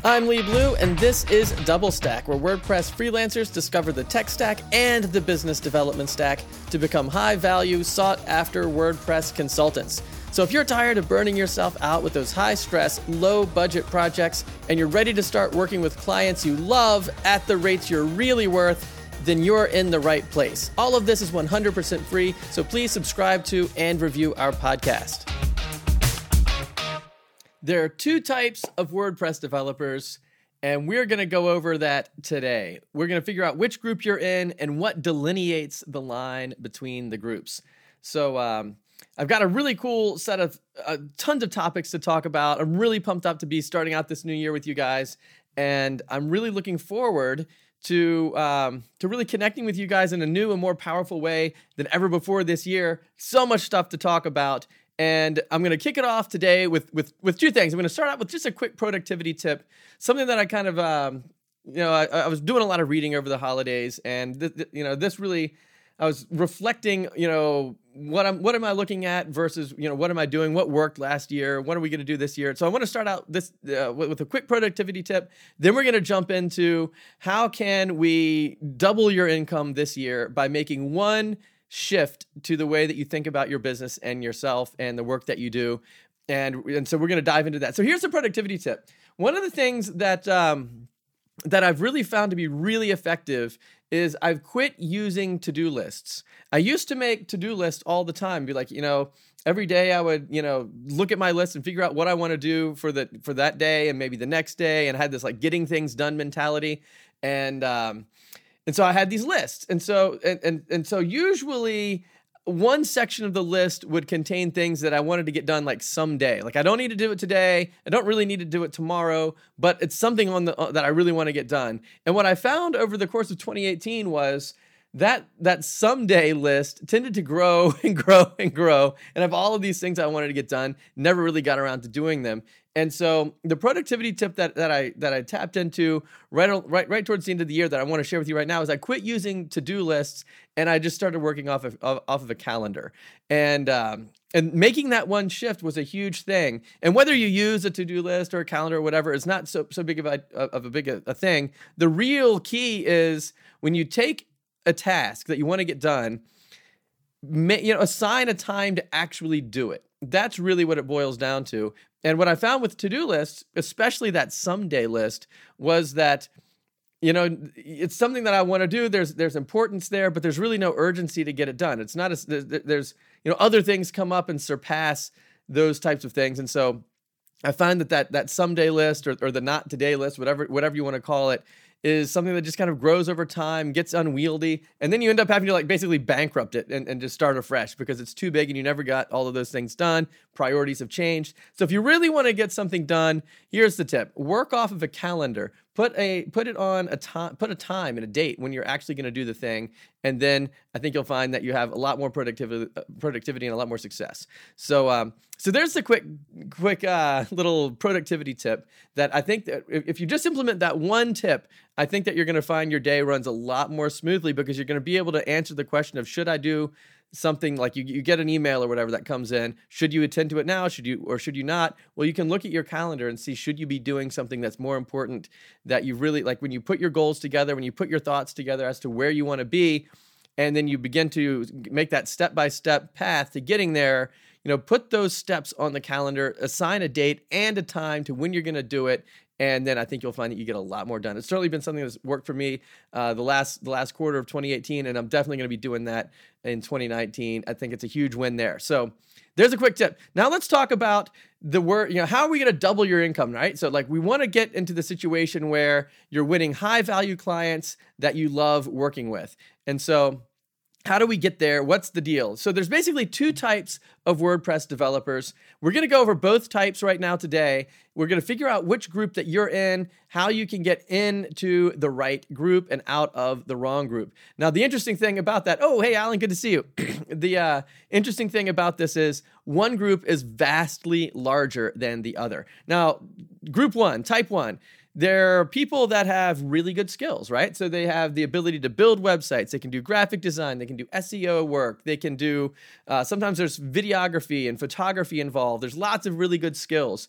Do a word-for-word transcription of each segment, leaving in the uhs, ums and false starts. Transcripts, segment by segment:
I'm Lee Blue, and this is Double Stack, where WordPress freelancers discover the tech stack and the business development stack to become high-value, sought-after WordPress consultants. So if you're tired of burning yourself out with those high-stress, low-budget projects, and you're ready to start working with clients you love at the rates you're really worth, then you're in the right place. All of this is one hundred percent free, so please subscribe to and review our podcast. There are two types of WordPress developers, and we're going to go over that today. We're going to figure out which group you're in and what delineates the line between the groups. So um, I've got a really cool set of uh, tons of topics to talk about. I'm really pumped up to be starting out this new year with you guys, and I'm really looking forward to um, to really connecting with you guys in a new and more powerful way than ever before this year. So much stuff to talk about. And I'm going to kick it off today with, with, with two things. I'm going to start out with just a quick productivity tip, something that I kind of, um, you know, I, I was doing a lot of reading over the holidays, and th- th- you know, this really, I was reflecting, you know, what I'm, what am I looking at versus, you know, what am I doing? What worked last year? What are we going to do this year? So I want to start out this uh, with, with a quick productivity tip. Then we're going to jump into how can we double your income this year by making one shift to the way that you think about your business and yourself and the work that you do. And, and so we're going to dive into that. So here's the productivity tip. One of the things that, um, that I've really found to be really effective is I've quit using to-do lists. I used to make to-do lists all the time, be like, you know, every day I would, you know, look at my list and figure out what I want to do for the, for that day and maybe the next day, and I had this like getting things done mentality. And, um, And so I had these lists. And so and, and and so usually one section of the list would contain things that I wanted to get done like someday. Like I don't need to do it today. I don't really need to do it tomorrow, but it's something on the uh, that I really want to get done. And what I found over the course of twenty eighteen was that that someday list tended to grow and grow and grow. And I have all of these things I wanted to get done, never really got around to doing them. And so the productivity tip that, that I that I tapped into right, right right towards the end of the year that I want to share with you right now is I quit using to-do lists, and I just started working off of, off of a calendar. And um, and making that one shift was a huge thing. And whether you use a to-do list or a calendar or whatever, it's not so so big of a of a big a, a thing. The real key is when you take a task that you want to get done, you know, assign a time to actually do it. That's really what it boils down to. And what I found with to-do lists, especially that someday list, was that, you know, it's something that I want to do. There's there's importance there, but there's really no urgency to get it done. It's not, a, there's, you know, other things come up and surpass those types of things. And so I find that that, that someday list or, or the not today list, whatever whatever you want to call it, is something that just kind of grows over time, gets unwieldy, and then you end up having to like basically bankrupt it and, and just start afresh because it's too big and you never got all of those things done. Priorities have changed. So if you really want to get something done, here's the tip. Work off of a calendar. Put a put it on a time, put a time and a date when you're actually going to do the thing, and then I think you'll find that you have a lot more productivity, productivity and a lot more success. So, um, so there's the quick, quick uh, little productivity tip that I think that if you just implement that one tip, I think that you're going to find your day runs a lot more smoothly because you're going to be able to answer the question of should I do something like you, you get an email or whatever that comes in. Should you attend to it now? Should you, or should you not? Well, you can look at your calendar and see, should you be doing something that's more important that you really like when you put your goals together, when you put your thoughts together as to where you want to be, and then you begin to make that step-by-step path to getting there, you know, put those steps on the calendar, assign a date and a time to when you're going to do it. And then I think you'll find that you get a lot more done. It's certainly been something that's worked for me uh, the last the last quarter of twenty eighteen, and I'm definitely going to be doing that in twenty nineteen. I think it's a huge win there. So there's a quick tip. Now let's talk about the word, you know, how are we going to double your income, right? So like we want to get into the situation where you're winning high value clients that you love working with. And so how do we get there? What's the deal? So there's basically two types of WordPress developers. We're going to go over both types right now today. We're going to figure out which group that you're in, how you can get into the right group and out of the wrong group. Now, the interesting thing about that, oh, hey, Alan, good to see you. the uh, interesting thing about this is one group is vastly larger than the other. Now, group one, type one, they're people that have really good skills, right? So they have the ability to build websites. They can do graphic design. They can do S E O work. They can do, uh, sometimes there's videography and photography involved. There's lots of really good skills.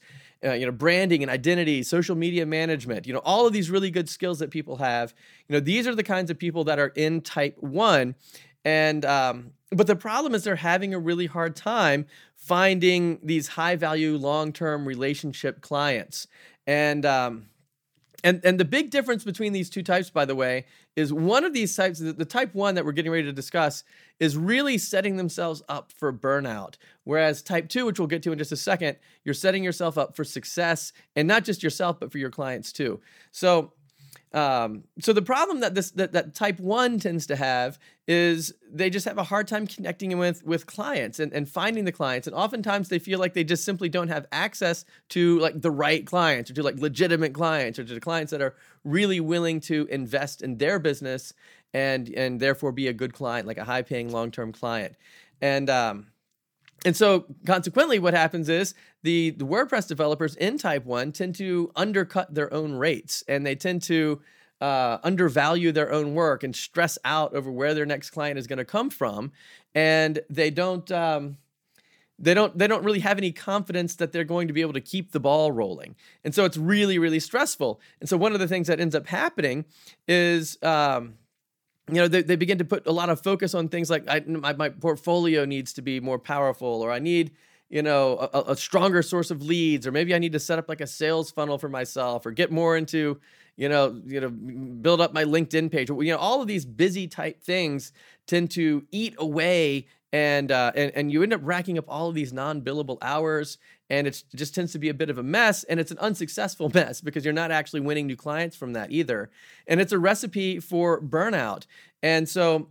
uh, you know, branding and identity, social media management, you know, all of these really good skills that people have. You know, these are the kinds of people that are in type one. And, um, but the problem is they're having a really hard time finding these high value, long-term relationship clients. And, um, And and the big difference between these two types, by the way, is one of these types, the, the type one that we're getting ready to discuss, is really setting themselves up for burnout. Whereas type two, which we'll get to in just a second, you're setting yourself up for success, and not just yourself, but for your clients too. So um, so the problem that this that, that type one tends to have is they just have a hard time connecting with with clients and, and finding the clients. And oftentimes they feel like they just simply don't have access to like the right clients, or to like legitimate clients, or to the clients that are really willing to invest in their business and and therefore be a good client, like a high paying long-term client. And um And so consequently, what happens is the, the WordPress developers in type one tend to undercut their own rates, and they tend to uh, undervalue their own work and stress out over where their next client is going to come from. And they don't um, they don't they don't really have any confidence that they're going to be able to keep the ball rolling. And so it's really, really stressful. And so one of the things that ends up happening is um, you know, they, they begin to put a lot of focus on things like I, my, my portfolio needs to be more powerful, or I need, you know, a, a stronger source of leads, or maybe I need to set up like a sales funnel for myself, or get more into, you know, you know, build up my LinkedIn page. You know, all of these busy type things tend to eat away, and uh, and and you end up racking up all of these non-billable hours, and it's, it just tends to be a bit of a mess, and it's an unsuccessful mess because you're not actually winning new clients from that either. And it's a recipe for burnout. And so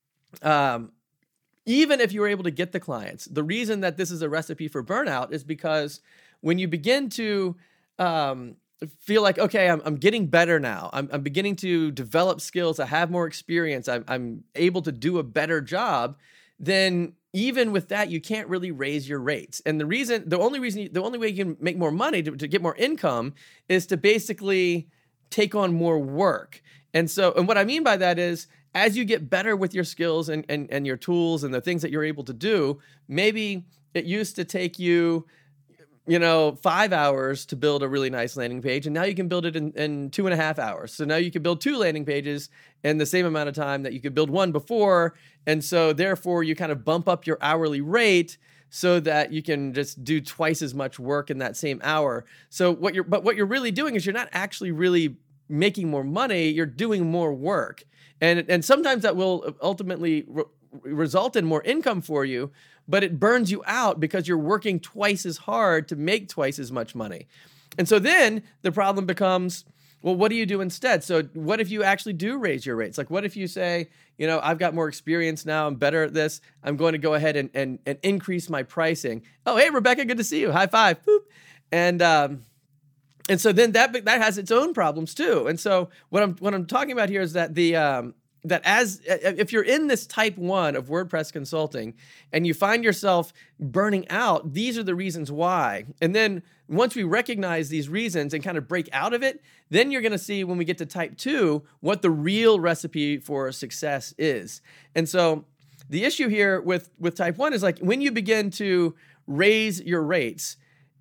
um, even if you were able to get the clients, the reason that this is a recipe for burnout is because when you begin to um, feel like, okay, I'm, I'm getting better now, I'm, I'm beginning to develop skills, I have more experience, I'm, I'm able to do a better job, then even with that, you can't really raise your rates. And the reason, the only reason, the only way you can make more money to, to get more income is to basically take on more work. And so, and what I mean by that is, as you get better with your skills and, and, and your tools and the things that you're able to do, maybe it used to take you, you know, five hours to build a really nice landing page, and now you can build it in, in two and a half hours. So now you can build two landing pages in the same amount of time that you could build one before. And so therefore you kind of bump up your hourly rate so that you can just do twice as much work in that same hour. So what you're, but what you're really doing is you're not actually really making more money, you're doing more work. And, and sometimes that will ultimately re- result in more income for you, but it burns you out because you're working twice as hard to make twice as much money. And so then the problem becomes, well, what do you do instead? So what if you actually do raise your rates? Like, what if you say, you know, I've got more experience now, I'm better at this, I'm going to go ahead and and, and increase my pricing. Oh, hey, Rebecca, good to see you. High five. Boop. And um, and so then that that has its own problems too. And so what I'm what I'm talking about here is that the um, that as if you're in this type one of WordPress consulting and you find yourself burning out, these are the reasons why. And then once we recognize these reasons and kind of break out of it, then you're going to see when we get to type two what the real recipe for success is. And so the issue here with, with type one is like when you begin to raise your rates,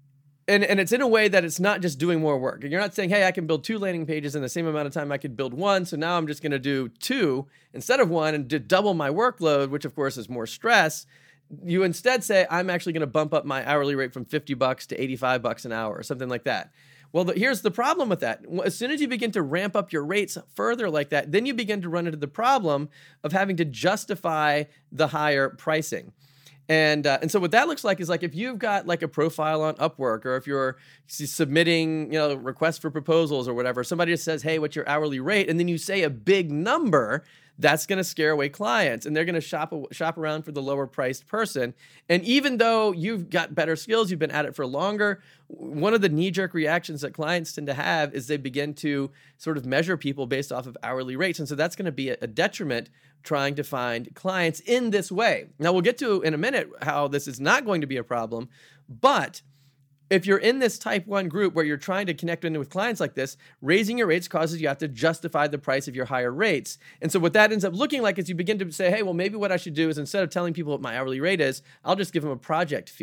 And and it's in a way that it's not just doing more work. And you're not saying, hey, I can build two landing pages in the same amount of time I could build one, so now I'm just going to do two instead of one and to double my workload, which of course is more stress. You instead say, I'm actually going to bump up my hourly rate from fifty bucks to eighty-five bucks an hour or something like that. Well, the, here's the problem with that. As soon as you begin to ramp up your rates further like that, then you begin to run into the problem of having to justify the higher pricing. And uh, and so what that looks like is like if you've got like a profile on Upwork, or if you're submitting, you know, requests for proposals or whatever, somebody just says, hey, what's your hourly rate? And then you say a big number, that's going to scare away clients, and they're going to shop shop around for the lower priced person. And even though you've got better skills, you've been at it for longer, one of the knee-jerk reactions that clients tend to have is they begin to sort of measure people based off of hourly rates. And so that's going to be a detriment trying to find clients in this way. Now, we'll get to in a minute how this is not going to be a problem, but if you're in this type one group where you're trying to connect in with clients like this, raising your rates causes you have to justify the price of your higher rates. And so what that ends up looking like is you begin to say, hey, well, maybe what I should do is instead of telling people what my hourly rate is, I'll just give them a project fee.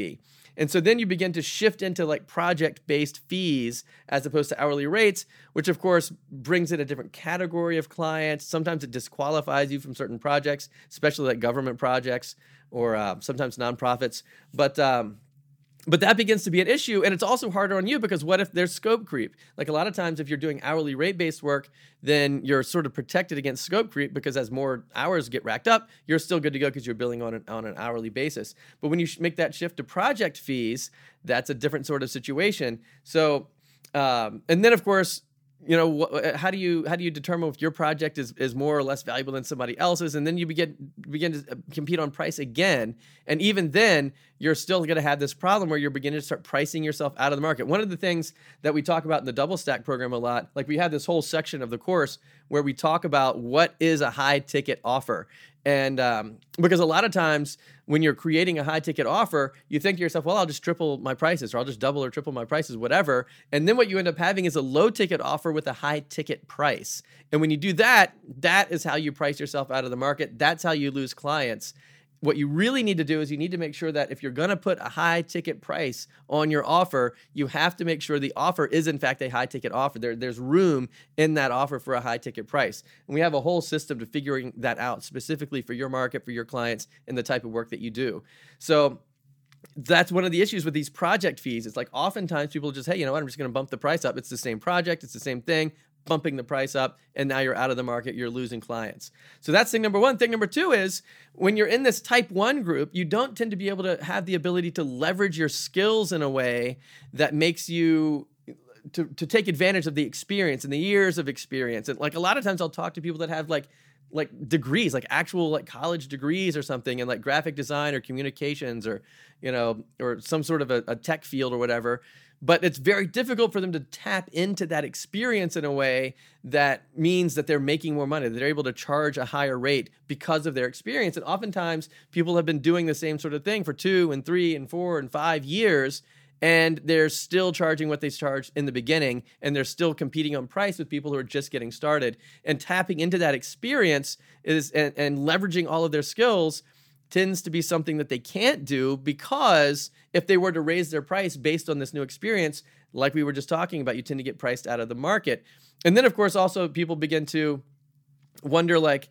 And so then you begin to shift into like project-based fees as opposed to hourly rates, which of course brings in a different category of clients. Sometimes it disqualifies you from certain projects, especially like government projects or uh, sometimes nonprofits. But um, But that begins to be an issue, and it's also harder on you because what if there's scope creep? Like a lot of times if you're doing hourly rate-based work, then you're sort of protected against scope creep because as more hours get racked up, you're still good to go because you're billing on an, on an hourly basis. But when you make that shift to project fees, that's a different sort of situation. So, um, and then of course, you know, wh- how do you how do you determine if your project is, is more or less valuable than somebody else's? And then you begin begin to compete on price again. And even then, you're still going to have this problem where you're beginning to start pricing yourself out of the market. One of the things that we talk about in the Double Stack program a lot, like we have this whole section of the course where we talk about what is a high ticket offer. And um, because a lot of times when you're creating a high ticket offer, you think to yourself, well, I'll just triple my prices or I'll just double or triple my prices, whatever. And then what you end up having is a low ticket offer with a high ticket price. And when you do that, that is how you price yourself out of the market. That's how you lose clients. What you really need to do is you need to make sure that if you're going to put a high ticket price on your offer, you have to make sure the offer is in fact a high ticket offer. There, there's room in that offer for a high ticket price. And we have a whole system to figuring that out specifically for your market, for your clients, and the type of work that you do. So that's one of the issues with these project fees. It's like oftentimes people just, hey, you know what, I'm just going to bump the price up. It's the same project. It's the same thing. Bumping the price up, and now you're out of the market, you're losing clients. So that's thing number one. Thing number two is when you're in this type one group, you don't tend to be able to have the ability to leverage your skills in a way that makes you to, to take advantage of the experience and the years of experience. And like a lot of times I'll talk to people that have like like degrees, like actual like college degrees or something in like graphic design or communications or, you know, or some sort of a, a tech field or whatever. But it's very difficult for them to tap into that experience in a way that means that they're making more money, that they're able to charge a higher rate because of their experience. And oftentimes people have been doing the same sort of thing for two and three and four and five years, and they're still charging what they charged in the beginning, and they're still competing on price with people who are just getting started. And tapping into that experience is and, and leveraging all of their skills tends to be something that they can't do because if they were to raise their price based on this new experience, like we were just talking about, you tend to get priced out of the market. And then, of course, also people begin to wonder, like,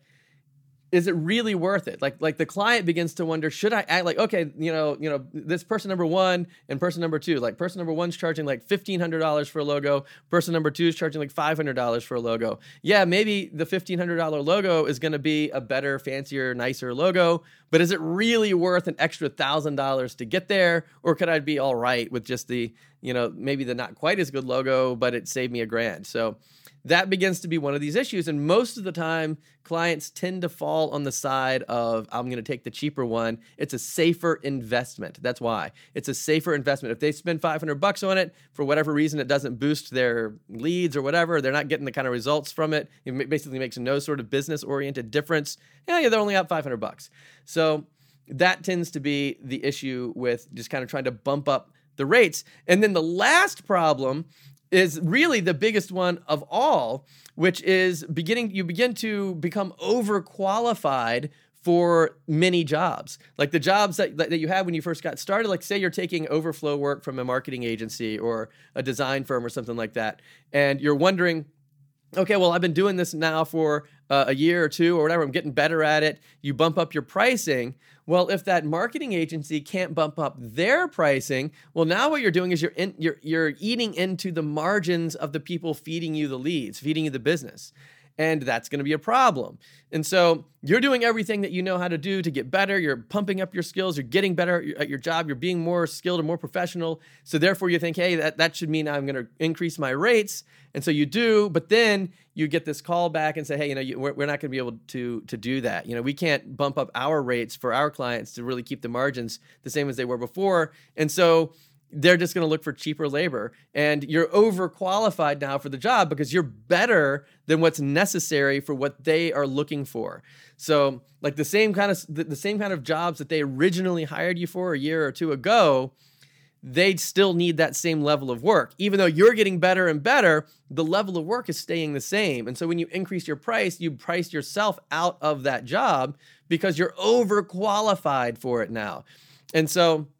is it really worth it? Like, like the client begins to wonder, should I act like, okay, you know, you know, this person number one and person number two, like person number one's charging like fifteen hundred dollars for a logo. Person number two is charging like five hundred dollars for a logo. Yeah, maybe the fifteen hundred dollars logo is going to be a better, fancier, nicer logo, but is it really worth an extra one thousand dollars to get there? Or could I be all right with just the, you know, maybe the not quite as good logo, but it saved me a grand? So that begins to be one of these issues. And most of the time, clients tend to fall on the side of, I'm going to take the cheaper one. It's a safer investment. That's why. It's a safer investment. If they spend five hundred bucks on it, for whatever reason, it doesn't boost their leads or whatever, they're not getting the kind of results from it. It basically makes no sort of business-oriented difference. Yeah, yeah, they're only up five hundred bucks. So that tends to be the issue with just kind of trying to bump up the rates. And then the last problem is really the biggest one of all, which is beginning, you begin to become overqualified for many jobs. Like the jobs that, that you had when you first got started, like say you're taking overflow work from a marketing agency or a design firm or something like that, and you're wondering, okay, well, I've been doing this now for uh, a year or two or whatever. I'm getting better at it. You bump up your pricing. Well, if that marketing agency can't bump up their pricing, well, now what you're doing is you're in, you're you're eating into the margins of the people feeding you the leads, feeding you the business. And that's going to be a problem. And so you're doing everything that you know how to do to get better. You're pumping up your skills. You're getting better at your job. You're being more skilled and more professional. So therefore you think, hey, that, that should mean I'm going to increase my rates. And so you do, but then you get this call back and say, hey, you know, you, we're, we're not going to be able to, to do that. You know, we can't bump up our rates for our clients to really keep the margins the same as they were before. And so they're just going to look for cheaper labor, and you're overqualified now for the job because you're better than what's necessary for what they are looking for. So like the same kind of the, the same kind of jobs that they originally hired you for a year or two ago, they'd still need that same level of work. Even though you're getting better and better, the level of work is staying the same. And so when you increase your price, you price yourself out of that job because you're overqualified for it now. And so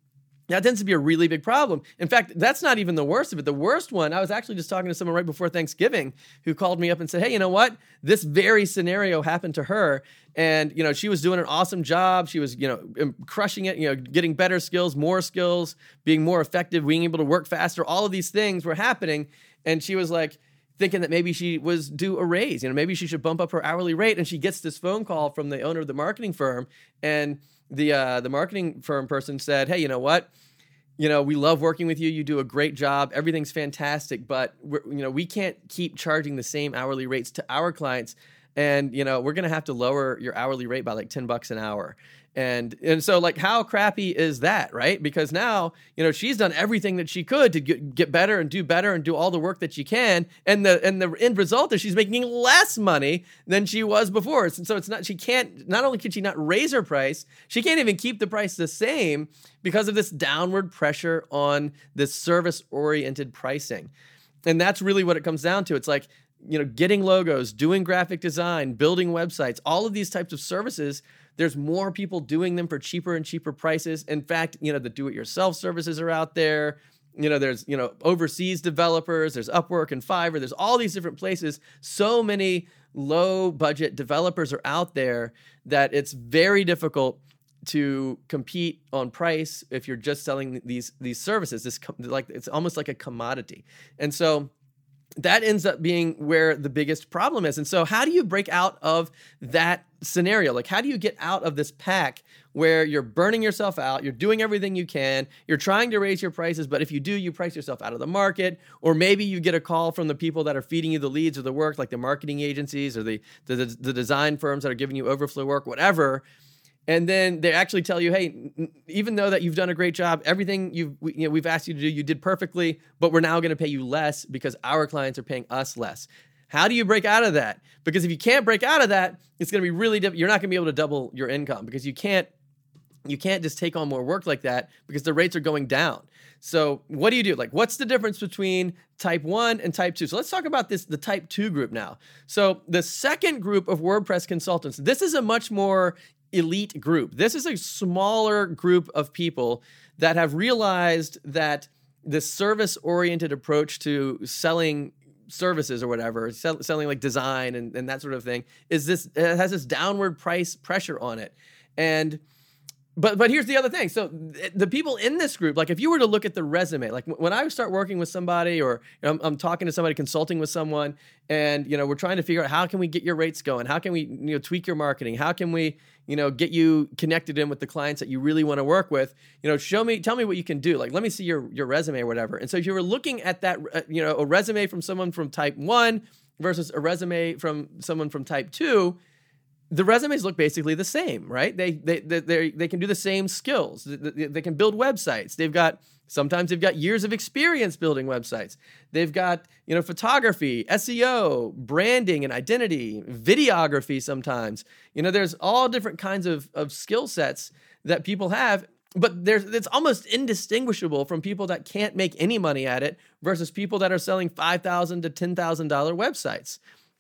That tends to be a really big problem. In fact, that's not even the worst of it. The worst one, I was actually just talking to someone right before Thanksgiving who called me up and said, hey, you know what? This very scenario happened to her. And, you know, she was doing an awesome job. She was, you know, crushing it, you know, getting better skills, more skills, being more effective, being able to work faster. All of these things were happening. And she was like, thinking that maybe she was due a raise. You know, maybe she should bump up her hourly rate. And she gets this phone call from the owner of the marketing firm. And the uh, the marketing firm person said, hey, you know what? You know, we love working with you. You do a great job. Everything's fantastic. But, we're, you know, we can't keep charging the same hourly rates to our clients. And, you know, we're going to have to lower your hourly rate by like ten bucks an hour. And and so like how crappy is that, right? Because now, you know, she's done everything that she could to get, get better and do better and do all the work that she can. And the and the end result is she's making less money than she was before. And so it's not, she can't, not only can she not raise her price, she can't even keep the price the same because of this downward pressure on this service-oriented pricing. And that's really what it comes down to. It's like, you know, getting logos, doing graphic design, building websites, all of these types of services. There's more people doing them for cheaper and cheaper prices. In fact, you know, the do-it-yourself services are out there. You know, there's, you know, overseas developers, there's Upwork and Fiverr, there's all these different places. So many low-budget developers are out there that it's very difficult to compete on price if you're just selling these these services. This like it's almost like a commodity. And so that ends up being where the biggest problem is. And so how do you break out of that scenario? Like, how do you get out of this pack where you're burning yourself out, you're doing everything you can, you're trying to raise your prices, but if you do, you price yourself out of the market, or maybe you get a call from the people that are feeding you the leads or the work, like the marketing agencies or the the, the design firms that are giving you overflow work, whatever. And then they actually tell you, hey, even though that you've done a great job, everything you've, you know, we've asked you to do, you did perfectly, but we're now going to pay you less because our clients are paying us less. How do you break out of that? Because if you can't break out of that, it's going to be really difficult. You're not going to be able to double your income because you can't, you can't just take on more work like that because the rates are going down. So what do you do? Like, what's the difference between type one and type two? So let's talk about this, the type two group now. So the second group of WordPress consultants, this is a much more elite group. This is a smaller group of people that have realized that this service-oriented approach to selling services or whatever, sell, selling like design and, and that sort of thing, is this, it has this downward price pressure on it. And But but here's the other thing. So the people in this group, like if you were to look at the resume, like when I start working with somebody or you know, I'm, I'm talking to somebody, consulting with someone, and you know we're trying to figure out how can we get your rates going? How can we you know tweak your marketing? How can we you know get you connected in with the clients that you really want to work with? You know, show me, tell me what you can do. Like let me see your your resume or whatever. And so if you were looking at that, uh, you know, a resume from someone from type one versus a resume from someone from type two. The resumes look basically the same, right? They they they they can do the same skills. They, they can build websites. They've got sometimes they've got years of experience building websites. They've got you know photography, S E O, branding and identity, videography. Sometimes you know there's all different kinds of of skill sets that people have. But there's it's almost indistinguishable from people that can't make any money at it versus people that are selling five thousand to ten thousand dollar websites.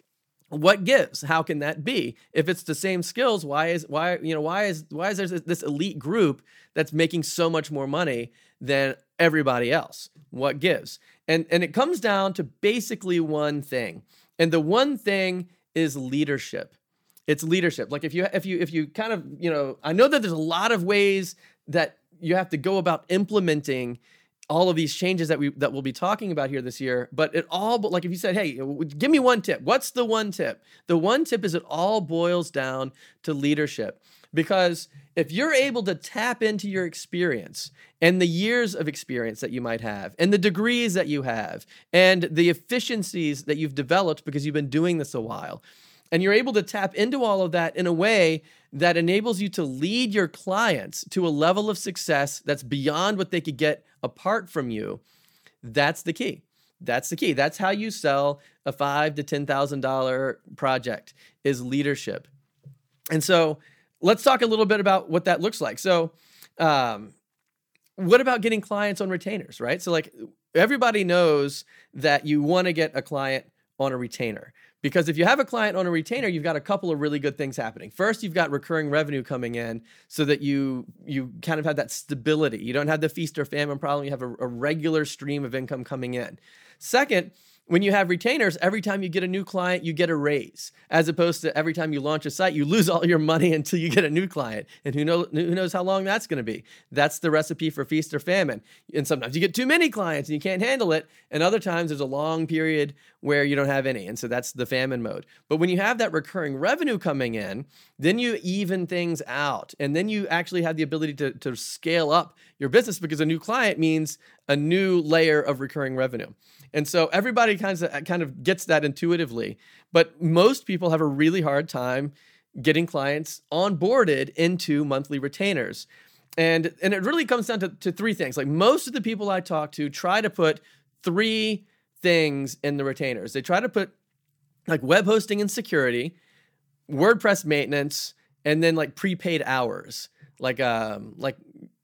What gives? How can that be? If it's the same skills, why is why you know why is why is there this elite group that's making so much more money than everybody else? What gives? And and it comes down to basically one thing. And the one thing is leadership. It's leadership. Like if you if you if you kind of, you know, I know that there's a lot of ways that you have to go about implementing all of these changes that we that we'll be talking about here this year, but it all, like if you said, hey, give me one tip, what's the one tip? The one tip is it all boils down to leadership. Because if you're able to tap into your experience and the years of experience that you might have and the degrees that you have and the efficiencies that you've developed because you've been doing this a while, and you're able to tap into all of that in a way that enables you to lead your clients to a level of success that's beyond what they could get apart from you, that's the key. That's the key. That's how you sell a five to ten thousand dollar project is leadership. And so let's talk a little bit about what that looks like. So, um, what about getting clients on retainers, right? So, like everybody knows that you want to get a client on a retainer Because if you have a client on a retainer, you've got a couple of really good things happening. First, you've got recurring revenue coming in so that you you kind of have that stability. You don't have the feast or famine problem. You have a, a regular stream of income coming in. Second, when you have retainers, every time you get a new client, you get a raise, as opposed to every time you launch a site, you lose all your money until you get a new client. And who knows, who knows how long that's going to be. That's the recipe for feast or famine. And sometimes you get too many clients and you can't handle it. And other times there's a long period where you don't have any. And so that's the famine mode. But when you have that recurring revenue coming in, then you even things out. And then you actually have the ability to, to scale up your business, because a new client means a new layer of recurring revenue. And so everybody kind of kind of gets that intuitively, but most people have a really hard time getting clients onboarded into monthly retainers. And, and it really comes down to, to three things. Like, most of the people I talk to try to put three things in the retainers. They try to put like web hosting and security, WordPress maintenance, and then like prepaid hours, like um like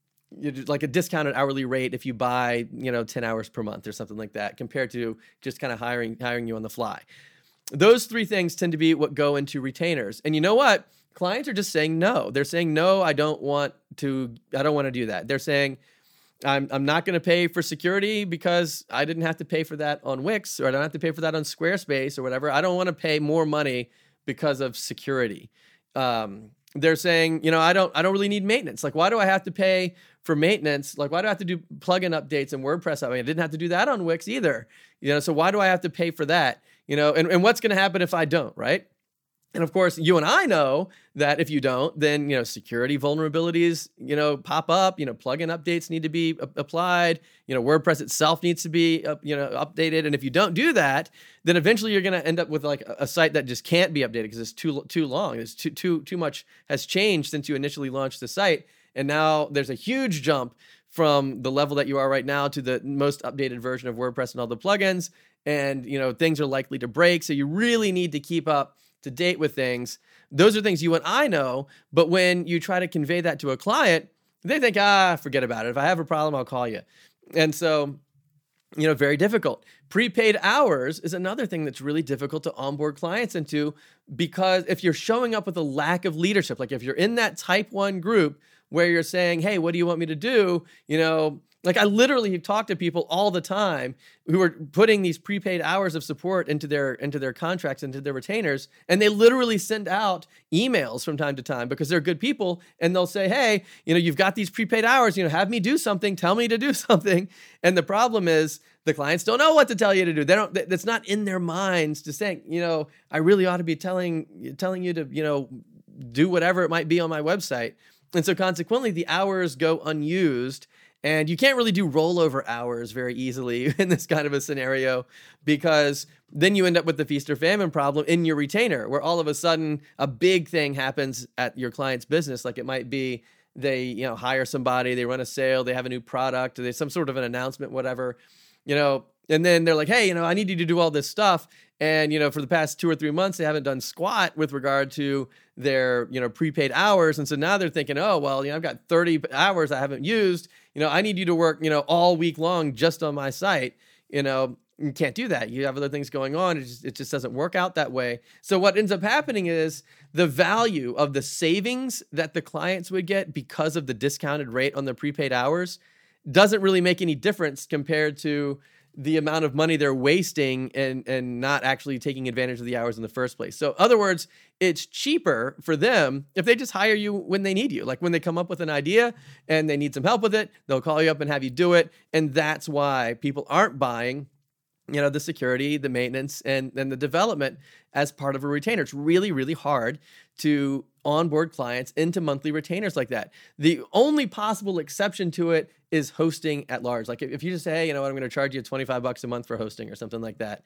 like a discounted hourly rate if you buy, you know, ten hours per month or something like that, compared to just kind of hiring hiring you on the fly. Those three things tend to be what go into retainers. And you know what? Clients are just saying no. They're saying, no, I don't want to, I don't want to do that. They're saying, I'm I'm not going to pay for security because I didn't have to pay for that on Wix, or I don't have to pay for that on Squarespace or whatever. I don't want to pay more money because of security. Um, they're saying, you know, I don't I don't really need maintenance. Like, why do I have to pay for maintenance? Like, why do I have to do plugin updates and WordPress? I mean, I didn't have to do that on Wix either. You know, so why do I have to pay for that? You know, and, and what's going to happen if I don't, right? And of course, you and I know that if you don't, then, you know, security vulnerabilities, you know, pop up, you know, plugin updates need to be a- applied, you know, WordPress itself needs to be, uh, you know, updated. And if you don't do that, then eventually you're going to end up with like a, a site that just can't be updated because it's too, too long. It's too, too, too much has changed since you initially launched the site. And now there's a huge jump from the level that you are right now to the most updated version of WordPress and all the plugins. And, you know, things are likely to break. So you really need to keep up to date with things. Those are things you and I know, but when you try to convey that to a client, they think, ah, forget about it. If I have a problem, I'll call you. And so, you know, very difficult. Prepaid hours is another thing that's really difficult to onboard clients into, because if you're showing up with a lack of leadership, like if you're in that type one group where you're saying, hey, what do you want me to do? You know, like I literally have talked to people all the time who are putting these prepaid hours of support into their into their contracts, into their retainers, and they literally send out emails from time to time because they're good people, and they'll say, hey, you know, you've got these prepaid hours, you know, have me do something, tell me to do something. And the problem is the clients don't know what to tell you to do. They don't, that's not in their minds to say, you know, I really ought to be telling telling you to, you know, do whatever it might be on my website. And so consequently, the hours go unused. And you can't really do rollover hours very easily in this kind of a scenario, because then you end up with the feast or famine problem in your retainer, where all of a sudden a big thing happens at your client's business. Like it might be they, you know, hire somebody, they run a sale, they have a new product, or there's some sort of an announcement, whatever, you know, and then they're like, hey, you know, I need you to do all this stuff. And, you know, for the past two or three months, they haven't done squat with regard to their, you know, prepaid hours. And so now they're thinking, oh, well, you know, I've got thirty hours I haven't used. You know, I need you to work, you know, all week long just on my site. You know, you can't do that. You have other things going on. It just, it just doesn't work out that way. So what ends up happening is the value of the savings that the clients would get because of the discounted rate on the prepaid hours doesn't really make any difference compared to the amount of money they're wasting and, and not actually taking advantage of the hours in the first place. So in other words, it's cheaper for them if they just hire you when they need you. Like when they come up with an idea and they need some help with it, they'll call you up and have you do it. And that's why people aren't buying, you know, the security, the maintenance, and then the development as part of a retainer. It's really, really hard to onboard clients into monthly retainers like that. The only possible exception to it is hosting at large. Like if you just say, hey, you know what, I'm going to charge you twenty-five bucks a month for hosting or something like that.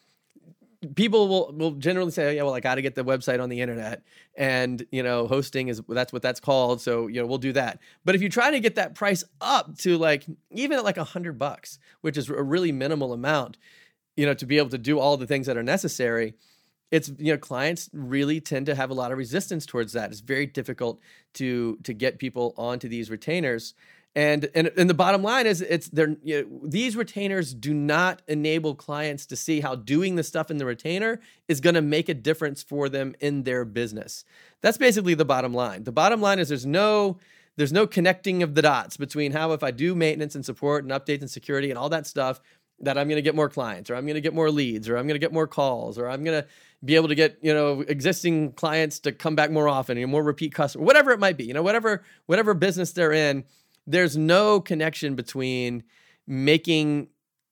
People will, will generally say, oh, yeah, well, I got to get the website on the internet, and, you know, hosting is, that's what that's called. So, you know, we'll do that. But if you try to get that price up to like, even at like a hundred bucks, which is a really minimal amount, you know, to be able to do all the things that are necessary, it's, you know, clients really tend to have a lot of resistance towards that. It's very difficult to, to get people onto these retainers. And, and and the bottom line is, it's they're you know, these retainers do not enable clients to see how doing the stuff in the retainer is going to make a difference for them in their business. That's basically the bottom line. The bottom line is there's no there's no connecting of the dots between how, if I do maintenance and support and updates and security and all that stuff, that I'm going to get more clients, or I'm going to get more leads, or I'm going to get more calls, or I'm going to be able to get, you know, existing clients to come back more often, you know, more repeat customers, whatever it might be, you know, whatever whatever business they're in. There's no connection between making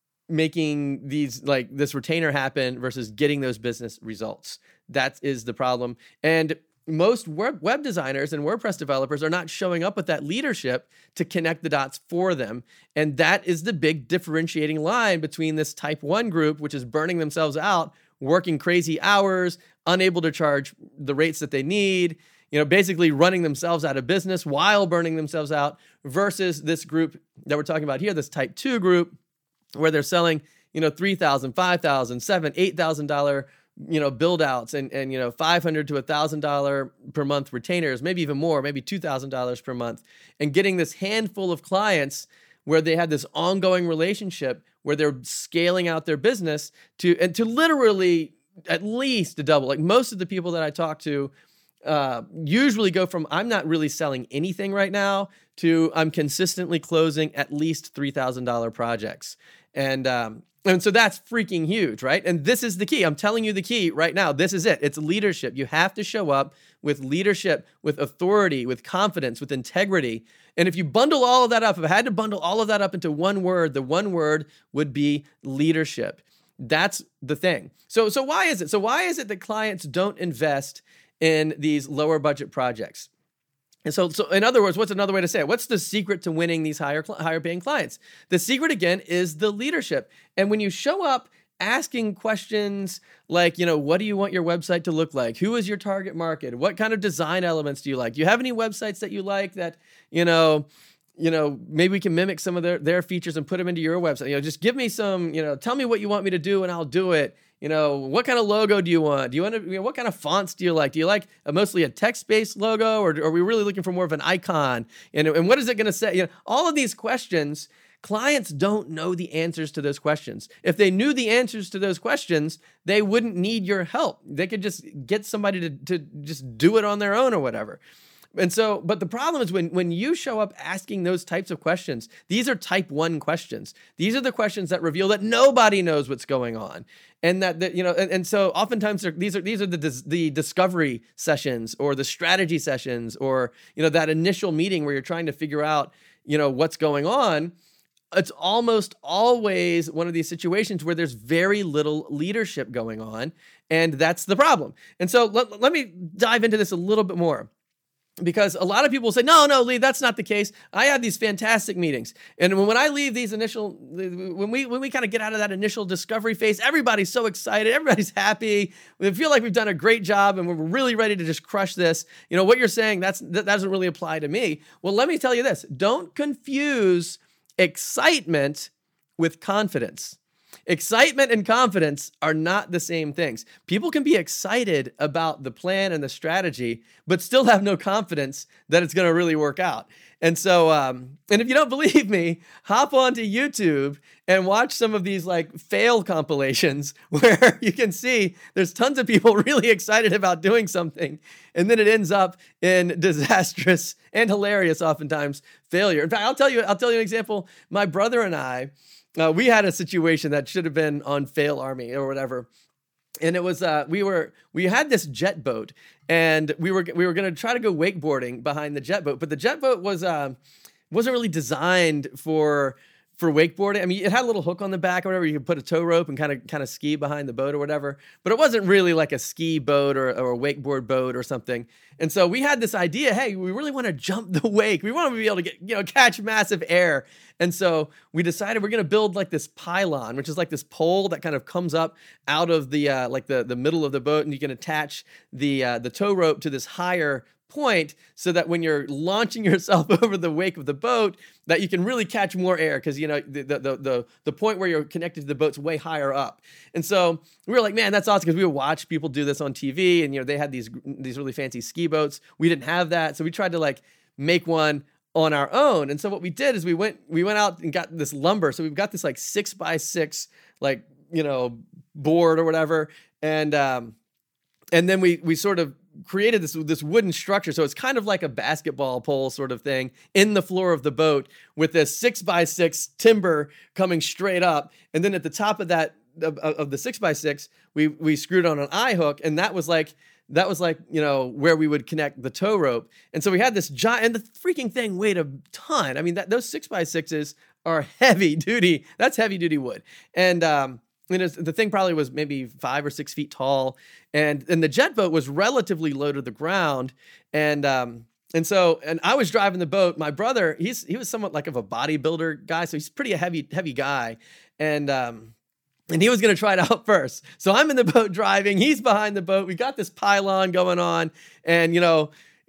making these like this retainer happen versus getting those business results. That is the problem. And most web, web designers and WordPress developers are not showing up with that leadership to connect the dots for them. And that is the big differentiating line between this type one group, which is burning themselves out, working crazy hours, unable to charge the rates that they need, you know, basically running themselves out of business while burning themselves out, versus this group that we're talking about here, this type two group, where they're selling, you know, three thousand dollars, five thousand dollars, seven thousand dollars, eight thousand dollars, you know, build outs and, and, you know, five hundred dollars to one thousand dollars per month retainers, maybe even more, maybe two thousand dollars per month, and getting this handful of clients where they have this ongoing relationship where they're scaling out their business to, and to literally at least double. Like most of the people that I talk to, Uh, usually go from I'm not really selling anything right now to I'm consistently closing at least three thousand dollars projects. And um, and so that's freaking huge, right? And this is the key. I'm telling you the key right now. This is it. It's leadership. You have to show up with leadership, with authority, with confidence, with integrity. And if you bundle all of that up, if I had to bundle all of that up into one word, the one word would be leadership. That's the thing. So so why is it? So why is it that clients don't invest in these lower budget projects? And so, so in other words, what's another way to say it? What's the secret to winning these higher, higher paying clients? The secret, again, is the leadership. And when you show up asking questions like, you know, what do you want your website to look like? Who is your target market? What kind of design elements do you like? Do you have any websites that you like that, you know, you know, maybe we can mimic some of their, their features and put them into your website? You know, just give me some, you know, tell me what you want me to do and I'll do it. You know, what kind of logo do you want? Do you want to, you know, what kind of fonts do you like? Do you like a, mostly a text-based logo, or, or are we really looking for more of an icon? And, and what is it going to say? You know, all of these questions, clients don't know the answers to those questions. If they knew the answers to those questions, they wouldn't need your help. They could just get somebody to, to just do it on their own or whatever. And so, but the problem is when, when you show up asking those types of questions, these are type one questions. These are the questions that reveal that nobody knows what's going on. And that, that you know, and, and so oftentimes these are, these are the, dis, the discovery sessions or the strategy sessions, or, you know, that initial meeting where you're trying to figure out, you know, what's going on. It's almost always one of these situations where there's very little leadership going on. And that's the problem. And so let, let me dive into this a little bit more. Because a lot of people say, no, no, Lee, that's not the case. I have these fantastic meetings. And when I leave these initial, when we when we kind of get out of that initial discovery phase, everybody's so excited. Everybody's happy. We feel like we've done a great job and we're really ready to just crush this. You know, what you're saying, that's that doesn't really apply to me. Well, let me tell you this. Don't confuse excitement with confidence. Excitement and confidence are not the same things. People can be excited about the plan and the strategy, but still have no confidence that it's going to really work out. And so, um, and if you don't believe me, hop onto YouTube and watch some of these like fail compilations where you can see there's tons of people really excited about doing something, and then it ends up in disastrous and hilarious, oftentimes, failure. In fact, I'll tell you, I'll tell you an example. My brother and I, Uh, we had a situation that should have been on Fail Army or whatever. And it was, uh, we were, we had this jet boat, and we were, we were going to try to go wakeboarding behind the jet boat, but the jet boat was, um, wasn't really designed for, for wakeboarding. I mean, it had a little hook on the back or whatever. You could put a tow rope and kind of, kind of ski behind the boat or whatever, but it wasn't really like a ski boat or, or a wakeboard boat or something. And so we had this idea, hey, we really want to jump the wake. We want to be able to get, you know, catch massive air. And so we decided we're going to build like this pylon, which is like this pole that kind of comes up out of the, uh, like the, the middle of the boat, and you can attach the, uh, the tow rope to this higher point so that when you're launching yourself over the wake of the boat, that you can really catch more air, because, you know, the, the the the point where you're connected to the boat's way higher up. And so we were like, man, that's awesome, because we would watch people do this on T V, and, you know, they had these these really fancy ski boats. We didn't have that, so we tried to like make one on our own. And so what we did is we went we went out and got this lumber. So we've got this like six by six like, you know, board or whatever. And um and then we we sort of created this this wooden structure. So it's kind of like a basketball pole sort of thing in the floor of the boat with this six by six timber coming straight up. And then at the top of that of, of the six by six, we we screwed on an eye hook, and that was like that was like, you know, where we would connect the tow rope. And so we had this giant, and the freaking thing weighed a ton. I mean, that those six by sixes are heavy duty. That's heavy duty wood. And um And it was, the thing probably was maybe five or six feet tall, and and the jet boat was relatively low to the ground, and um and so and I was driving the boat. My brother, he's he was somewhat like of a bodybuilder guy, so he's pretty a heavy heavy guy, and um and he was going to try it out first. So I'm in the boat driving, he's behind the boat. We got this pylon going on, and you know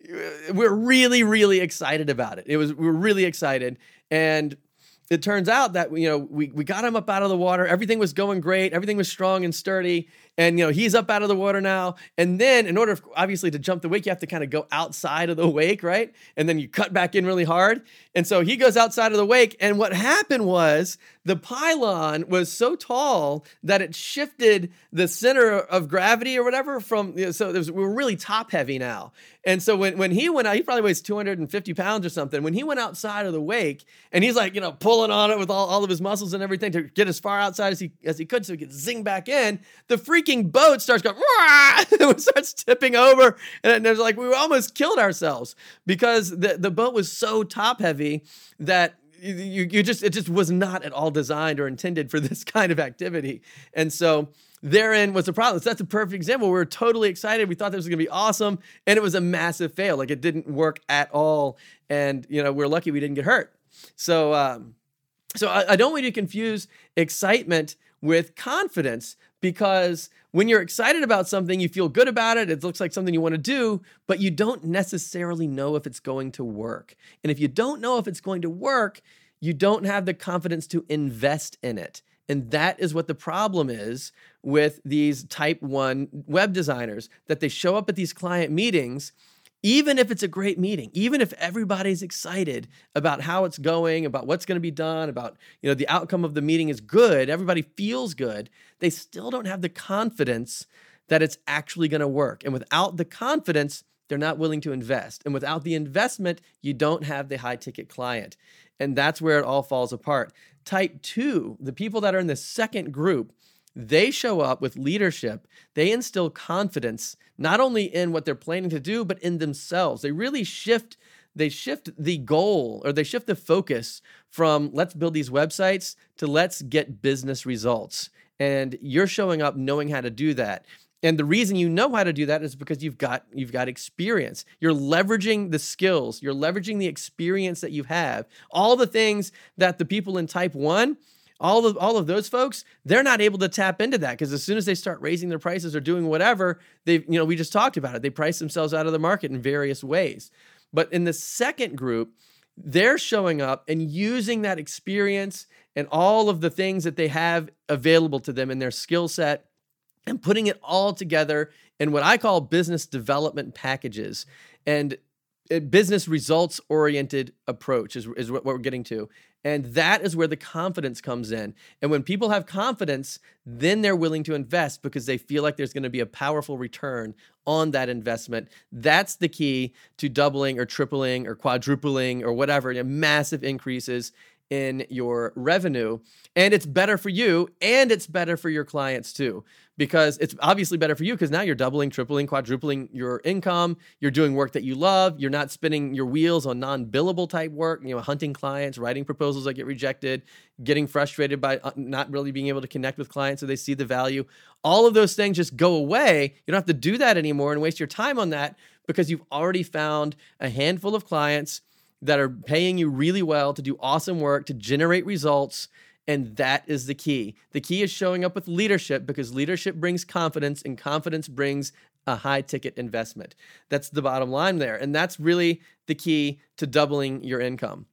we're really really excited about it. It was we were really excited, and it turns out that, you know, we, we got him up out of the water. Everything was going great. Everything was strong and sturdy. And, you know, he's up out of the water now. And then in order, obviously, to jump the wake, you have to kind of go outside of the wake, right? And then you cut back in really hard. And so he goes outside of the wake. And what happened was the pylon was so tall that it shifted the center of gravity or whatever from, you know, so it was, we were really top heavy now. And so when, when he went out, he probably weighs two hundred fifty pounds or something. When he went outside of the wake and he's like, you know, pulling on it with all, all of his muscles and everything to get as far outside as he, as he could so he could zing back in, the freaking boat starts going, and it starts tipping over. And there's like, we almost killed ourselves because the, the boat was so top heavy that you, you just, it just was not at all designed or intended for this kind of activity. And so therein was the problem. So that's a perfect example. We were totally excited. We thought this was going to be awesome. And it was a massive fail. Like it didn't work at all. And, you know, we're lucky we didn't get hurt. So, um, so I, I don't want you to confuse excitement with confidence, because when you're excited about something, you feel good about it. It looks like something you want to do, but you don't necessarily know if it's going to work. And if you don't know if it's going to work, you don't have the confidence to invest in it. And that is what the problem is with these type one web designers, that they show up at these client meetings, even if it's a great meeting, even if everybody's excited about how it's going, about what's going to be done, about, you know, the outcome of the meeting is good, everybody feels good, they still don't have the confidence that it's actually going to work. And without the confidence, they're not willing to invest. And without the investment, you don't have the high ticket client. And that's where it all falls apart. Type two, the people that are in the second group, they show up with leadership. They instill confidence, not only in what they're planning to do, but in themselves. They really shift, they shift the goal, or they shift the focus from let's build these websites to let's get business results. And you're showing up knowing how to do that. And the reason you know how to do that is because you've got you've got experience. You're leveraging the skills. You're leveraging the experience that you have. All the things that the people in type one, all of all of those folks, they're not able to tap into that, because as soon as they start raising their prices or doing whatever, they you know we just talked about it. They price themselves out of the market in various ways. But in the second group, they're showing up and using that experience and all of the things that they have available to them in their skill set, and putting it all together in what I call business development packages. And a business results oriented approach is, is what we're getting to. And that is where the confidence comes in. And when people have confidence, then they're willing to invest because they feel like there's going to be a powerful return on that investment. That's the key to doubling or tripling or quadrupling or whatever, you know, massive increases in your revenue. And it's better for you, and it's better for your clients too, because it's obviously better for you because now you're doubling, tripling, quadrupling your income. You're doing work that you love. You're not spinning your wheels on non-billable type work, you know, hunting clients, writing proposals that get rejected, getting frustrated by not really being able to connect with clients so they see the value. All of those things just go away. You don't have to do that anymore and waste your time on that, because you've already found a handful of clients that are paying you really well to do awesome work, to generate results. And that is the key. The key is showing up with leadership, because leadership brings confidence, and confidence brings a high ticket investment. That's the bottom line there. And that's really the key to doubling your income.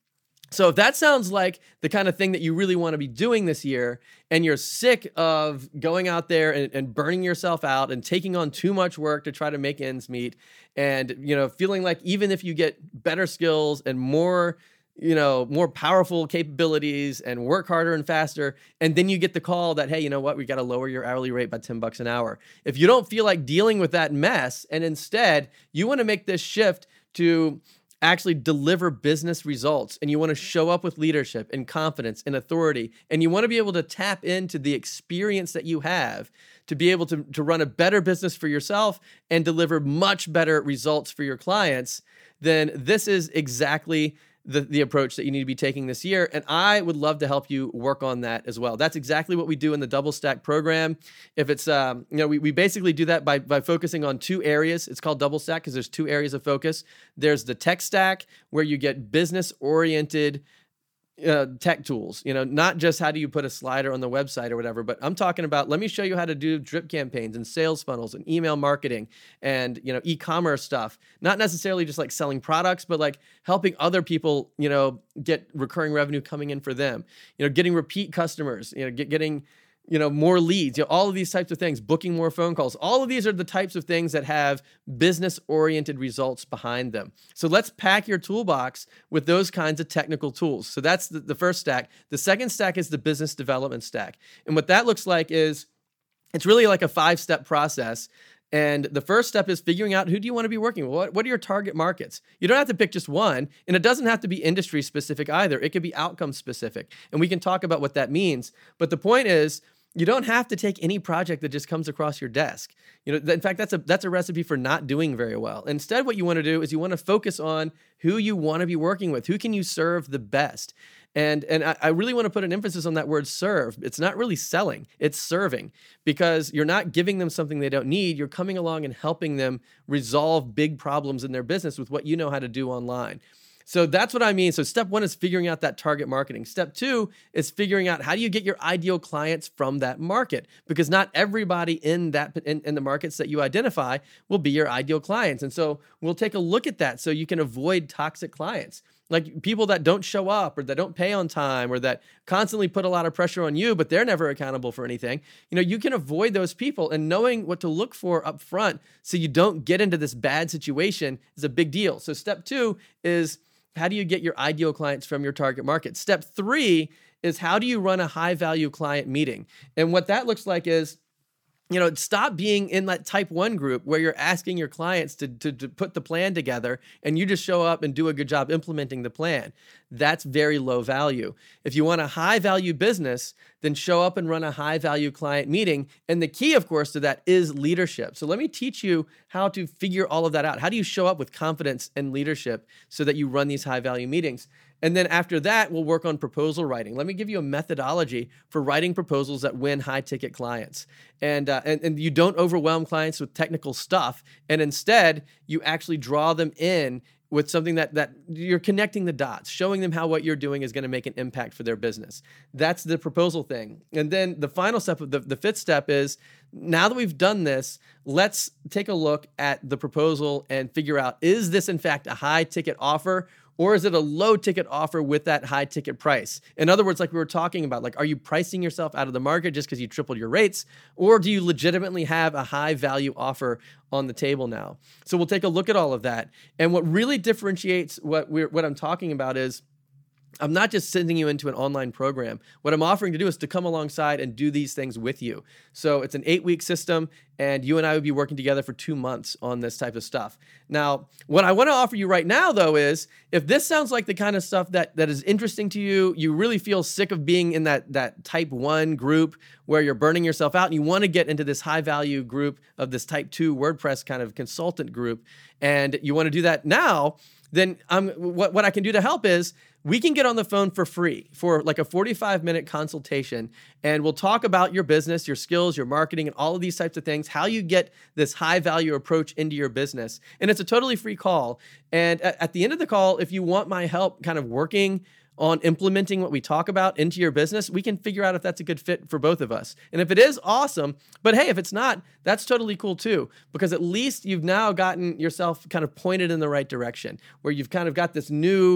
So if that sounds like the kind of thing that you really want to be doing this year, and you're sick of going out there and, and burning yourself out and taking on too much work to try to make ends meet, and you know, feeling like even if you get better skills and more, you know, more powerful capabilities and work harder and faster, and then you get the call that, hey, you know what, we got to lower your hourly rate by ten bucks an hour. If you don't feel like dealing with that mess, and instead you want to make this shift to actually deliver business results, and you want to show up with leadership and confidence and authority, and you want to be able to tap into the experience that you have to be able to, to run a better business for yourself and deliver much better results for your clients, then this is exactly the, the approach that you need to be taking this year. And I would love to help you work on that as well. That's exactly what we do in the Double Stack program. If it's, um, you know, we, we basically do that by, by focusing on two areas. It's called Double Stack because there's two areas of focus. There's the tech stack, where you get business oriented Uh, tech tools, you know, not just how do you put a slider on the website or whatever, but I'm talking about, let me show you how to do drip campaigns and sales funnels and email marketing and, you know, e-commerce stuff, not necessarily just like selling products, but like helping other people, you know, get recurring revenue coming in for them, you know, getting repeat customers, you know, get, getting, you know, more leads, you know, all of these types of things, booking more phone calls. All of these are the types of things that have business-oriented results behind them. So let's pack your toolbox with those kinds of technical tools. So that's the, the first stack. The second stack is the business development stack. And what that looks like is it's really like a five-step process. And the first step is figuring out, who do you want to be working with? What, what are your target markets? You don't have to pick just one, and it doesn't have to be industry specific either. It could be outcome specific. And we can talk about what that means. But the point is, you don't have to take any project that just comes across your desk. You know, in fact, that's a that's a recipe for not doing very well. Instead, what you want to do is you want to focus on who you want to be working with. Who can you serve the best? And and I, I really want to put an emphasis on that word serve. It's not really selling, it's serving, because you're not giving them something they don't need. You're coming along and helping them resolve big problems in their business with what you know how to do online. So that's what I mean. So step one is figuring out that target marketing. Step two is figuring out, how do you get your ideal clients from that market? Because not everybody in that in, in the markets that you identify will be your ideal clients. And so we'll take a look at that so you can avoid toxic clients. Like people that don't show up or that don't pay on time or that constantly put a lot of pressure on you, but they're never accountable for anything. You know, you can avoid those people, and knowing what to look for up front so you don't get into this bad situation is a big deal. So step two is, how do you get your ideal clients from your target market? Step three is, how do you run a high value client meeting? And what that looks like is, you know, stop being in that type one group where you're asking your clients to, to, to put the plan together and you just show up and do a good job implementing the plan. That's very low value. If you want a high value business, then show up and run a high value client meeting. And the key, of course, to that is leadership. So let me teach you how to figure all of that out. How do you show up with confidence and leadership so that you run these high value meetings? And then after that, we'll work on proposal writing. Let me give you a methodology for writing proposals that win high-ticket clients. And, uh, and, and you don't overwhelm clients with technical stuff, and instead, you actually draw them in with something that that you're connecting the dots, showing them how what you're doing is going to make an impact for their business. That's the proposal thing. And then the final step, of the, the fifth step is, now that we've done this, let's take a look at the proposal and figure out, is this in fact a high-ticket offer, or is it a low ticket offer with that high ticket price? In other words, like we were talking about, like, are you pricing yourself out of the market just because you tripled your rates? Or do you legitimately have a high value offer on the table now? So we'll take a look at all of that. And what really differentiates what we're, what I'm talking about is, I'm not just sending you into an online program. What I'm offering to do is to come alongside and do these things with you. So it's an eight-week system, and you and I would be working together for two months on this type of stuff. Now, what I want to offer you right now, though, is if this sounds like the kind of stuff that, that is interesting to you, you really feel sick of being in that, that type one group where you're burning yourself out, and you want to get into this high-value group of this type two WordPress kind of consultant group, and you want to do that now, then um, what, what I can do to help is, we can get on the phone for free for like a forty-five minute consultation, and we'll talk about your business, your skills, your marketing, and all of these types of things, how you get this high value approach into your business. And it's a totally free call. And at, at the end of the call, if you want my help kind of working on implementing what we talk about into your business, we can figure out if that's a good fit for both of us. And if it is, awesome. But hey, if it's not, that's totally cool too, because at least you've now gotten yourself kind of pointed in the right direction, where you've kind of got this new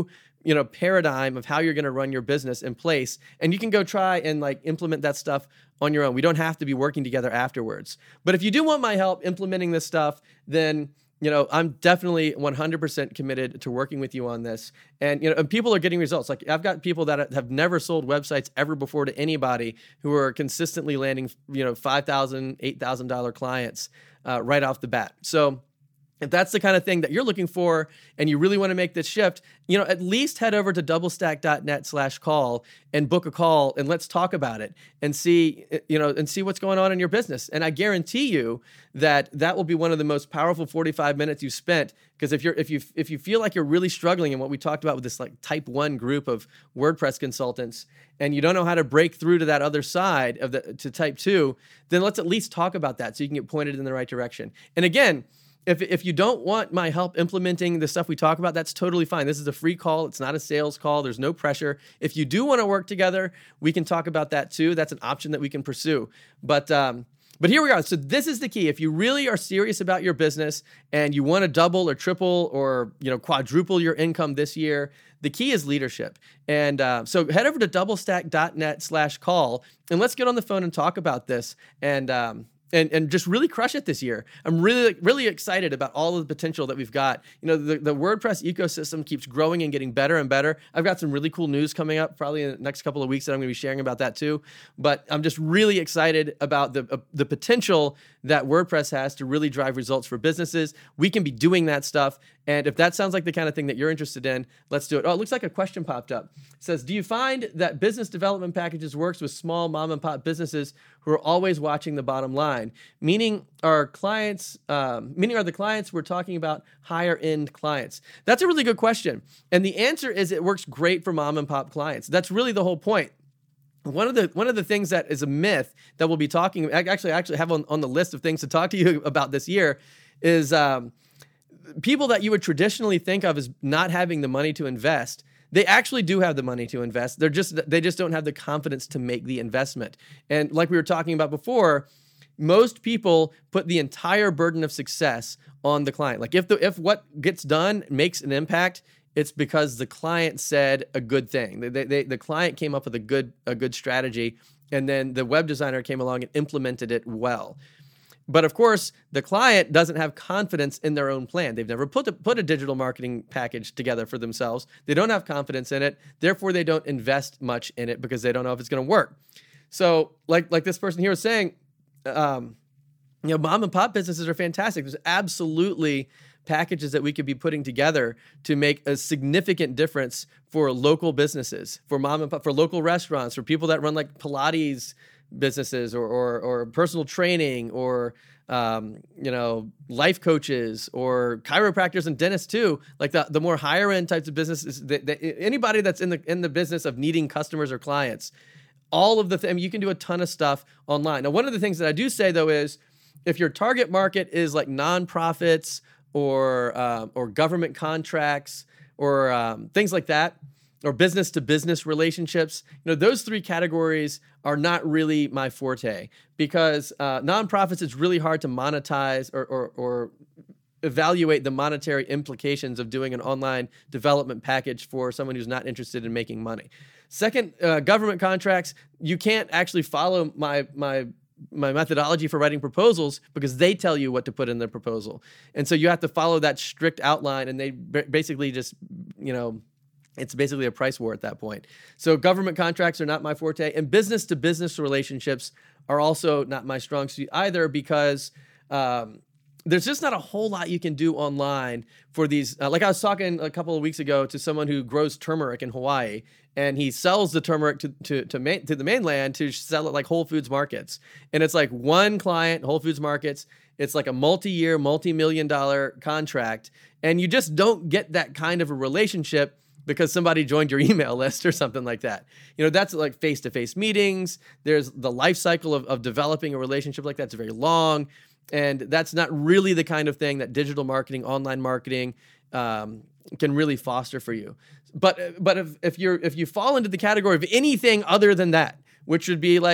you know, paradigm of how you're going to run your business in place. And you can go try and like implement that stuff on your own. We don't have to be working together afterwards. But if you do want my help implementing this stuff, then you know, I'm definitely one hundred percent committed to working with you on this. And, you know, and people are getting results. Like I've got people that have never sold websites ever before to anybody who are consistently landing, you know, five thousand dollars, eight thousand dollars clients uh, right off the bat. So if that's the kind of thing that you're looking for and you really want to make this shift, you know, at least head over to doublestack.net slash call and book a call and let's talk about it and see, you know, and see what's going on in your business. And I guarantee you that that will be one of the most powerful forty-five minutes you spent. Because if you're, if you, if you feel like you're really struggling in what we talked about with this like type one group of WordPress consultants and you don't know how to break through to that other side of the, to type two, then let's at least talk about that so you can get pointed in the right direction. And again, If if you don't want my help implementing the stuff we talk about, that's totally fine. This is a free call. It's not a sales call. There's no pressure. If you do want to work together, we can talk about that too. That's an option that we can pursue. But um, but here we are. So this is the key. If you really are serious about your business and you want to double or triple or you know quadruple your income this year, the key is leadership. And uh, so head over to doublestack.net slash call and let's get on the phone and talk about this. And um, And, and just really crush it this year. I'm really, really excited about all of the potential that we've got. You know, the, the WordPress ecosystem keeps growing and getting better and better. I've got some really cool news coming up probably in the next couple of weeks that I'm going to be sharing about that too. But I'm just really excited about the uh, the potential that WordPress has to really drive results for businesses. We can be doing that stuff. And if that sounds like the kind of thing that you're interested in, let's do it. Oh, it looks like a question popped up. It says, do you find that business development packages works with small mom and pop businesses who are always watching the bottom line? Meaning our clients, um, meaning are the clients we're talking about higher end clients? That's a really good question. And the answer is it works great for mom and pop clients. That's really the whole point. One of the one of the things that is a myth that we'll be talking, actually I actually have on, on the list of things to talk to you about this year is um, people that you would traditionally think of as not having the money to invest. They actually do have the money to invest. They're just they just don't have the confidence to make the investment. And like we were talking about before, most people put the entire burden of success on the client. Like if the if what gets done makes an impact, it's because the client said a good thing. They, they, the client came up with a good a good strategy, and then the web designer came along and implemented it well. But of course, the client doesn't have confidence in their own plan. They've never put a, put a digital marketing package together for themselves. They don't have confidence in it. Therefore, they don't invest much in it because they don't know if it's going to work. So like, like this person here was saying, um, you know, mom and pop businesses are fantastic. There's absolutely packages that we could be putting together to make a significant difference for local businesses, for mom and pop, for local restaurants, for people that run like Pilates businesses or, or, or personal training or, um, you know, life coaches or chiropractors and dentists too. Like the, the more higher end types of businesses, that, that anybody that's in the, in the business of needing customers or clients, all of the things, I mean, you can do a ton of stuff online. Now, one of the things that I do say though, is if your target market is like nonprofits or, um, or government contracts or, um, things like that, or business to business relationships, you know, those three categories are not really my forte because uh, nonprofits, it's really hard to monetize or, or, or evaluate the monetary implications of doing an online development package for someone who's not interested in making money. Second, uh, government contracts, you can't actually follow my my my methodology for writing proposals because they tell you what to put in the proposal. And so you have to follow that strict outline, and they b- basically just, you know, it's basically a price war at that point. So government contracts are not my forte, and business to business relationships are also not my strong suit either because um, there's just not a whole lot you can do online for these. Uh, like I was talking a couple of weeks ago to someone who grows turmeric in Hawaii, and he sells the turmeric to to to, main, to the mainland to sell it like Whole Foods markets. And it's like one client, Whole Foods markets. It's like a multi-year, multi-million dollar contract, and you just don't get that kind of a relationship because somebody joined your email list or something like that. You know, that's like face-to-face meetings. There's the life cycle of, of developing a relationship like that. It's very long. And that's not really the kind of thing that digital marketing, online marketing um, can really foster for you. But but if, if you're if you fall into the category of anything other than that, which would be like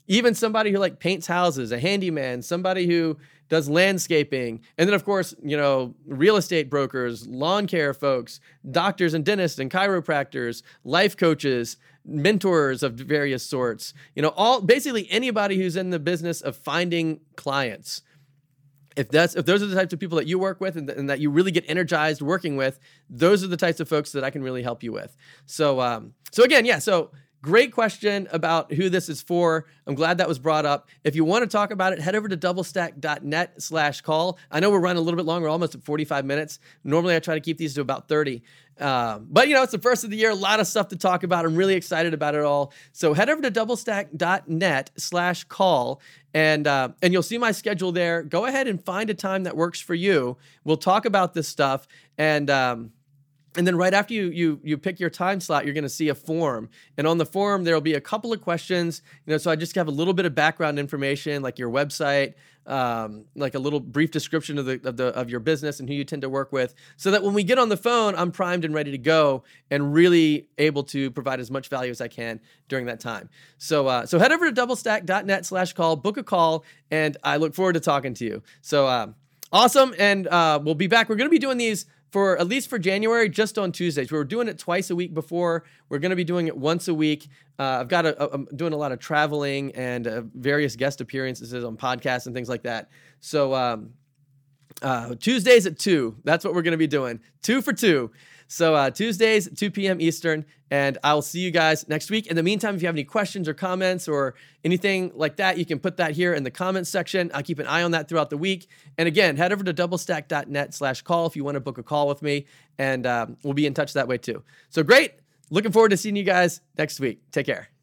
even somebody who like paints houses, a handyman, somebody who does landscaping, and then of course, you know, real estate brokers, lawn care folks, doctors and dentists and chiropractors, life coaches, mentors of various sorts, you know, all basically anybody who's in the business of finding clients. If that's if those are the types of people that you work with and, th- and that you really get energized working with, those are the types of folks that I can really help you with. So, um, so again, yeah. So great question about who this is for. I'm glad that was brought up. If you want to talk about it, head over to doublestack.net slash call. I know we're running a little bit longer, almost at forty-five minutes. Normally I try to keep these to about thirty. Um, but, you know, it's the first of the year, a lot of stuff to talk about. I'm really excited about it all. So head over to doublestack.net slash call and, uh, and you'll see my schedule there. Go ahead and find a time that works for you. We'll talk about this stuff. And, um, And then right after you you you pick your time slot, you're going to see a form. And on the form, there will be a couple of questions. You know, so I just have a little bit of background information, like your website, um, like a little brief description of the of the of your business and who you tend to work with, so that when we get on the phone, I'm primed and ready to go and really able to provide as much value as I can during that time. So uh, so head over to doublestack.net slash call, book a call, and I look forward to talking to you. So uh, awesome, and uh, we'll be back. We're going to be doing these for at least for January, just on Tuesdays. We were doing it twice a week before. We're going to be doing it once a week. Uh, I've got a, a, I'm doing a lot of traveling and uh, various guest appearances on podcasts and things like that. So um, uh, Tuesdays at two. That's what we're going to be doing. Two for two. So uh, Tuesdays, two p.m. Eastern, and I will see you guys next week. In the meantime, if you have any questions or comments or anything like that, you can put that here in the comments section. I'll keep an eye on that throughout the week. And again, head over to doublestack.net slash call if you want to book a call with me, and um, we'll be in touch that way too. So great. Looking forward to seeing you guys next week. Take care.